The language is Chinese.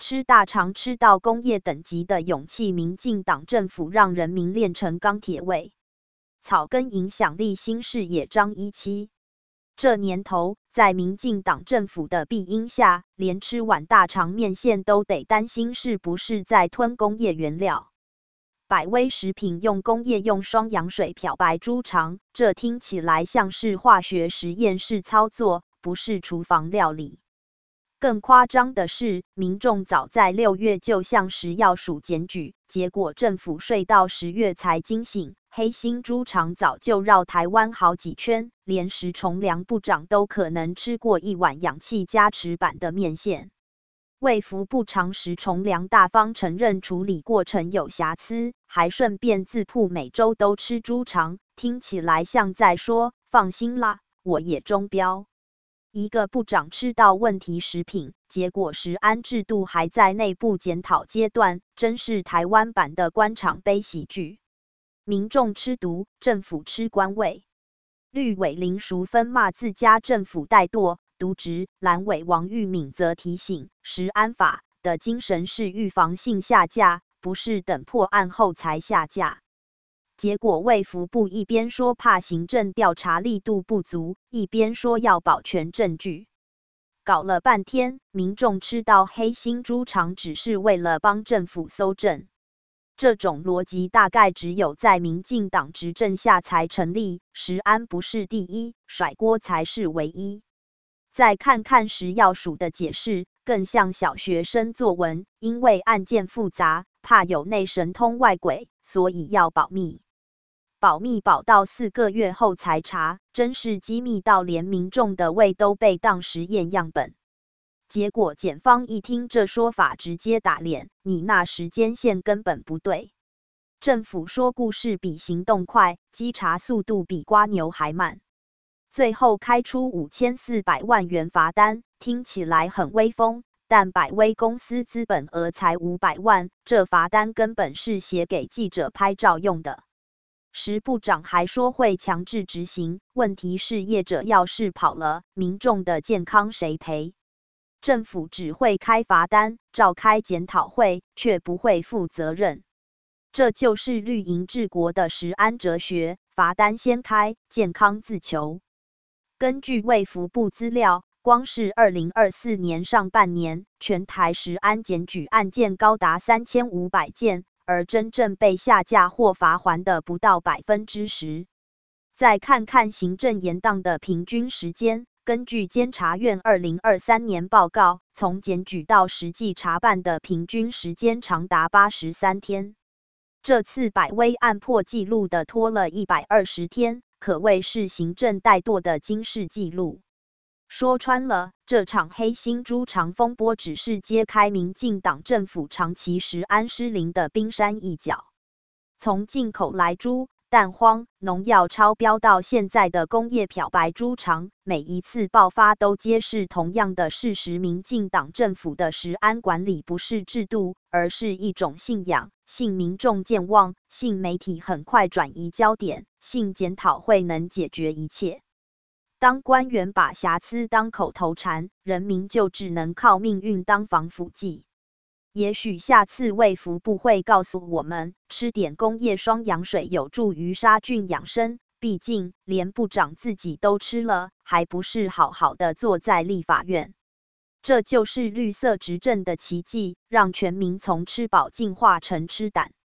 吃大肠吃到工业等级的勇气，民进党政府让人民练成钢铁胃。草根影响力新视野张一期。这年头，在民进党政府的庇荫下，连吃碗大肠面线都得担心是不是在吞工业原料。百威食品用工业用双氧水漂白猪肠，这听起来像是化学实验室操作，不是厨房料理。更夸张的是，民众早在6月就向食药署检举，结果政府睡到10月才惊醒。黑心猪肠早就绕台湾好几圈，连石崇良部长都可能吃过一碗氧气加持版的面线。卫福部长石崇良大方承认处理过程有瑕疵，还顺便自曝每周都吃猪肠，听起来像在说放心啦，我也中标。一个部长吃到问题食品，结果食安制度还在内部检讨阶段，真是台湾版的官场悲喜剧。民众吃毒，政府吃官位。绿委林淑芬骂自家政府怠惰、渎职，蓝委王玉敏则提醒，食安法的精神是预防性下架，不是等破案后才下架。结果卫福部一边说怕行政调查力度不足，一边说要保全证据。搞了半天，民众吃到黑心猪肠只是为了帮政府搜证。这种逻辑大概只有在民进党执政下才成立，食安不是第一，甩锅才是唯一。再看看食药署的解释，更像小学生作文，因为案件复杂，怕有内神通外鬼，所以要保密。保密保到4个月后才查，真是机密到连民众的胃都被当实验样本。结果检方一听这说法，直接打脸，你那时间线根本不对。政府说故事比行动快，稽查速度比蝸牛还慢。最后开出5400万元罚单，听起来很威风，但百威公司资本额才500万，这罚单根本是写给记者拍照用的。食部长还说会强制执行，问题是业者要是跑了，民众的健康谁赔？政府只会开罚单，召开检讨会，却不会负责任。这就是绿营治国的食安哲学，罚单先开，健康自求。根据卫福部资料，光是2024年上半年，全台食安检举案件高达3500件，而真正被下架或罚锾的不到10%。再看看行政延宕的平均时间，根据监察院2023年报告，从检举到实际查办的平均时间长达83天。这次百威案破纪录的拖了120天，可谓是行政怠惰的惊世纪录。说穿了，这场黑心猪肠风波只是揭开民进党政府长期食安失灵的冰山一角。从进口来猪、蛋荒、农药超标到现在的工业漂白猪肠，每一次爆发都揭示同样的事实：民进党政府的食安管理不是制度，而是一种信仰，信民众健忘，信媒体很快转移焦点，信检讨会能解决一切。当官员把瑕疵当口头禅，人民就只能靠命运当防腐剂。也许下次卫福部会告诉我们，吃点工业双氧水有助于杀菌养生，毕竟连部长自己都吃了，还不是好好的坐在立法院。这就是绿色执政的奇迹，让全民从吃饱进化成吃胆。